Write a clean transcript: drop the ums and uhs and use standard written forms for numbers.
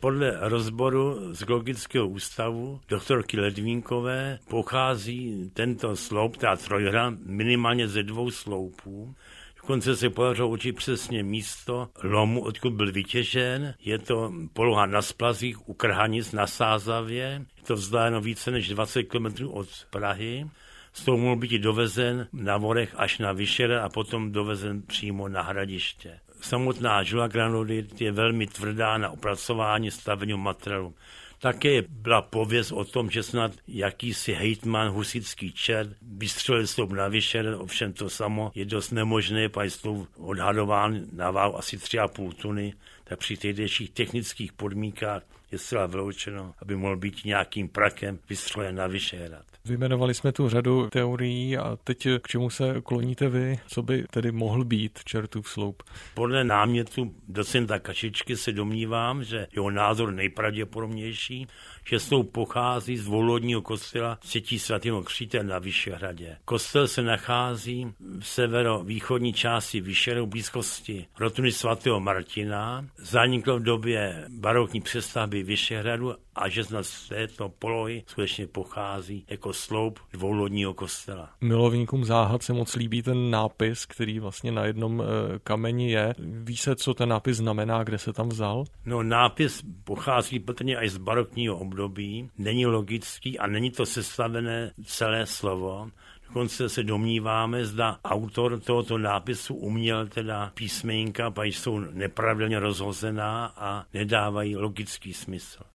Podle rozboru z Geologického ústavu doktorky Ledvínkové pochází tento sloup, ta trojhra, minimálně ze 2 sloupů. Dokonce se podařilo určit přesně místo lomu, odkud byl vytěžen. Je to poloha na Splazích u Krhanic na Sázavě. Je to vzdáleno více než 20 km od Prahy. Z toho mohl být dovezen na vorech až na Vyšehrad a potom dovezen přímo na Hradiště. Samotná žila granodit je velmi tvrdá na opracování stavebního materiálu. Také byla pověst o tom, že snad jakýsi hejtman, husitský čert, vystřelil sloup na Vyšehrad, ovšem to samo je dost nemožné, protože sloup odhadován na váhu asi 3,5 tuny, tak při tehdejších technických podmínkách je zcela vyloučeno, aby mohl být nějakým prakem vystřelen na Vyšehrad. Vyjmenovali jsme tu řadu teorií a teď k čemu se kloníte vy? Co by tedy mohl být Čertův sloup? Podle námětu docenta Kašičky se domnívám, že jeho názor nejpravděpodobnější, že sloup pochází z dvoulodního kostela Světí svatého Křtitele na Vyšehradě. Kostel se nachází v severovýchodní části Vyšehradu v blízkosti rotuny svatého Martina. Zaniklo v době barokní přestavby Vyšehradu a že z této polohy skutečně pochází jako sloup dvoulodního kostela. Milovníkům záhad se moc líbí ten nápis, který vlastně na jednom kameni je. Ví se, co ten nápis znamená, kde se tam vzal? No, nápis pochází patrně až z barokního období, není logický a není to sestavené celé slovo. Dokonce se domníváme, zda autor tohoto nápisu uměl teda písmenka, protože jsou nepravidelně rozhozená a nedávají logický smysl.